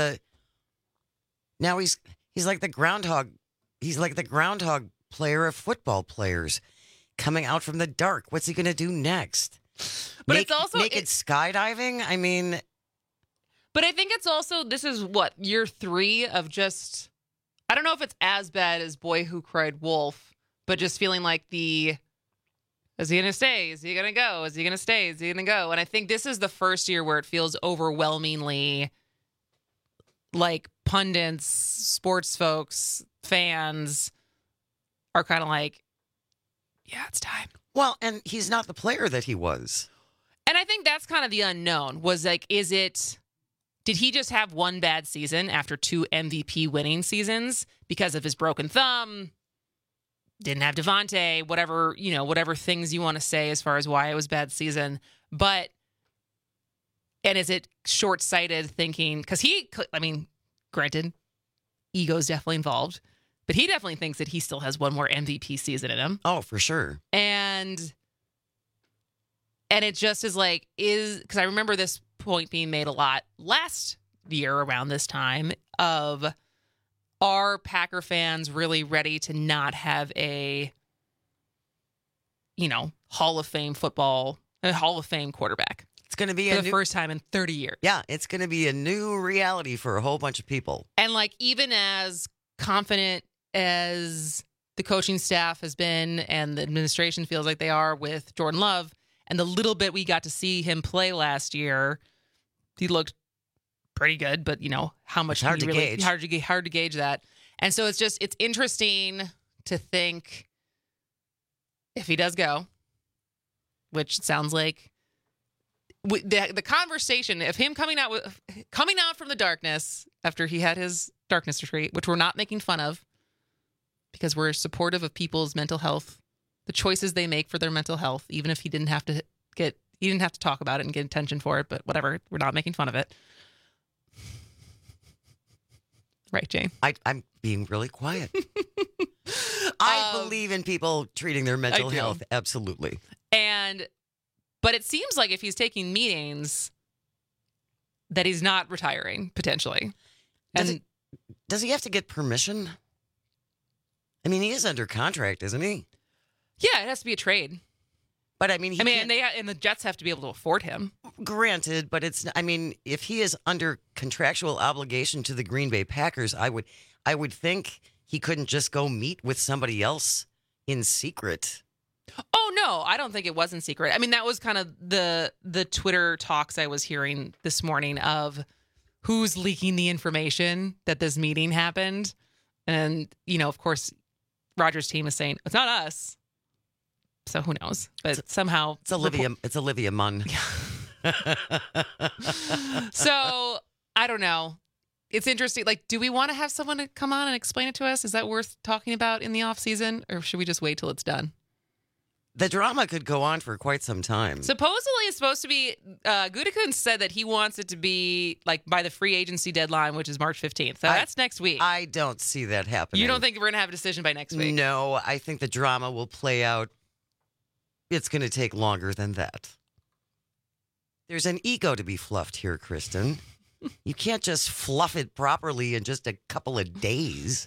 now he's like the groundhog. He's like the groundhog player of football players coming out from the dark. What's he going to do next? But it's also naked skydiving. I mean, but I think it's also, this is what, year 3 of just, I don't know if it's as bad as Boy Who Cried Wolf, but just feeling like is he going to stay? Is he going to go? Is he going to stay? Is he going to go? And I think this is the first year where it feels overwhelmingly like pundits, sports folks, fans are kind of like, yeah, it's time. Well, and he's not the player that he was. And I think that's kind of the unknown, was like, did he just have one bad season after 2 MVP winning seasons because of his broken thumb? Didn't have Devontae, whatever things you want to say as far as why it was bad season. And is it short-sighted thinking? Because granted, ego's definitely involved, but he definitely thinks that he still has one more MVP season in him. Oh, for sure. And it just is like, because I remember this point being made a lot last year around this time of, are Packer fans really ready to not have a, Hall of Fame quarterback? It's going to be for the first time in 30 years. Yeah, it's going to be a new reality for a whole bunch of people. And like, even as confident as the coaching staff has been and the administration feels like they are with Jordan Love, and the little bit we got to see him play last year, he looked pretty good, but how much hard to gauge. Hard to gauge that. And so it's interesting to think if he does go, which sounds like the conversation of him coming out from the darkness after he had his darkness retreat, which we're not making fun of because we're supportive of people's mental health, the choices they make for their mental health, even if he didn't have to talk about it and get attention for it, but whatever, we're not making fun of it. Right, Jane? I'm being really quiet. I believe in people treating their mental health. Absolutely. But it seems like if he's taking meetings, that he's not retiring, potentially. Does he have to get permission? I mean, he is under contract, isn't he? Yeah, it has to be a trade. But I mean, and the Jets have to be able to afford him. Granted, but if he is under contractual obligation to the Green Bay Packers, I would think he couldn't just go meet with somebody else in secret. Oh, no, I don't think it was in secret. I mean, that was kind of the Twitter talks I was hearing this morning of who's leaking the information that this meeting happened. And, of course, Rodgers' team is saying, it's not us. So who knows? But somehow... It's Olivia Munn. So, I don't know. It's interesting. Like, do we want to have someone to come on and explain it to us? Is that worth talking about in the off season? Or should we just wait till it's done? The drama could go on for quite some time. Supposedly, it's supposed to be. Gutekunst said that he wants it to be like by the free agency deadline, which is March 15th. So that's next week. I don't see that happening. You don't think we're going to have a decision by next week? No, I think the drama will play out. It's going to take longer than that. There's an ego to be fluffed here, Kristen. You can't just fluff it properly in just a couple of days.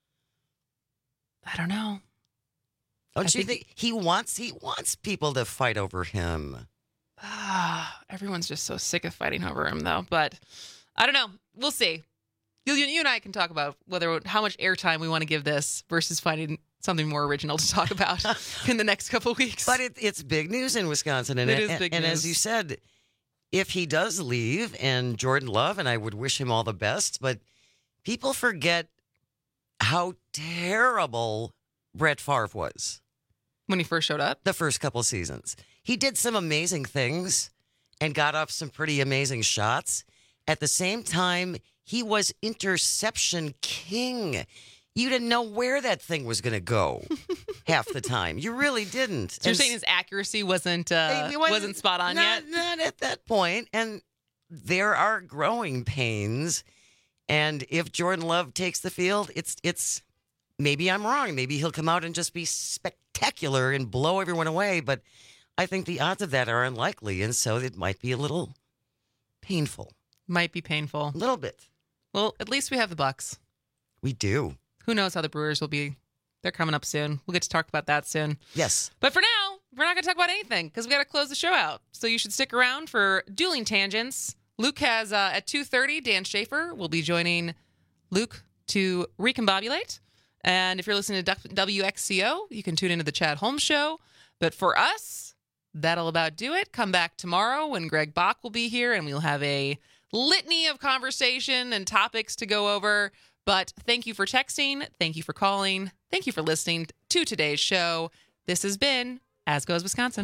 I don't know. Don't you think he wants people to fight over him? Everyone's just so sick of fighting over him, though. But I don't know. We'll see. You and I can talk about how much airtime we want to give this versus finding something more original to talk about in the next couple of weeks. But it's big news in Wisconsin, and it is big news. And as you said, if he does leave, and Jordan Love, and I would wish him all the best, but people forget how terrible Brett Favre was. When he first showed up? The first couple seasons. He did some amazing things and got off some pretty amazing shots. At the same time, he was interception king. You didn't know where that thing was going to go half the time. You really didn't. So you're saying his accuracy wasn't spot on yet? Not at that point. And there are growing pains. And if Jordan Love takes the field, it's maybe I'm wrong. Maybe he'll come out and just be spectacular and blow everyone away. But I think the odds of that are unlikely. And so it might be a little painful. Might be painful. A little bit. Well, at least we have the Bucks. We do. Who knows how the Brewers will be. They're coming up soon. We'll get to talk about that soon. Yes. But for now, we're not going to talk about anything because we got to close the show out. So you should stick around for Dueling Tangents. Luke has, at 2:30, Dan Schaefer will be joining Luke to recombobulate. And if you're listening to WXCO, you can tune into the Chad Holmes Show. But for us, that'll about do it. Come back tomorrow when Greg Bach will be here, and we'll have a litany of conversation and topics to go over. But thank you for texting. Thank you for calling. Thank you for listening to today's show. This has been As Goes Wisconsin.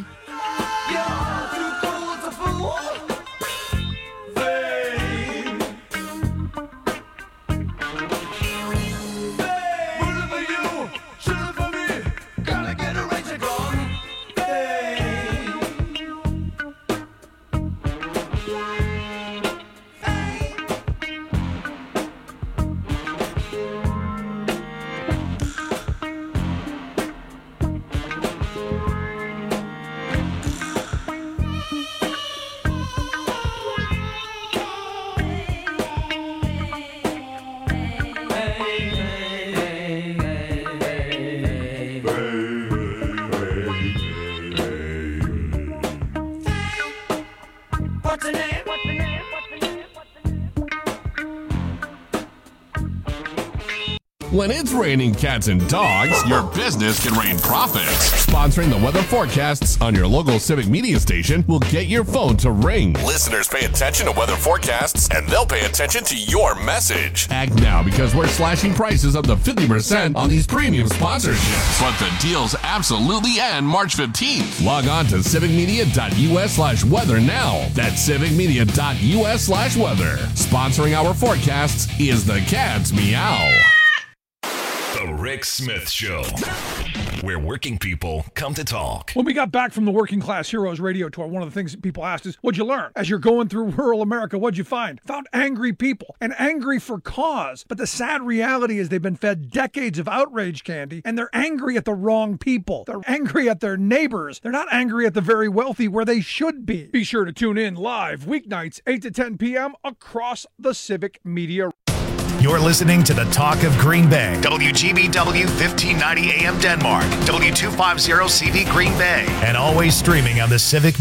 When it's raining cats and dogs, your business can rain profits. Sponsoring the weather forecasts on your local Civic Media station will get your phone to ring. Listeners pay attention to weather forecasts, and they'll pay attention to your message. Act now because we're slashing prices up to 50% on these premium sponsorships. But the deals absolutely end March 15th. Log on to civicmedia.us/weather now. That's civicmedia.us/weather. Sponsoring our forecasts is the Cat's Meow. The Rick Smith Show, where working people come to talk. When we got back from the Working Class Heroes radio tour, one of the things that people asked is, what'd you learn? As you're going through rural America, what'd you find? Found angry people, and angry for cause. But the sad reality is they've been fed decades of outrage candy, and they're angry at the wrong people. They're angry at their neighbors. They're not angry at the very wealthy where they should be. Be sure to tune in live weeknights, 8 to 10 p.m. across the Civic Media. You're listening to the Talk of Green Bay. WGBW 1590 AM Denmark. W250 CV Green Bay. And always streaming on the Civic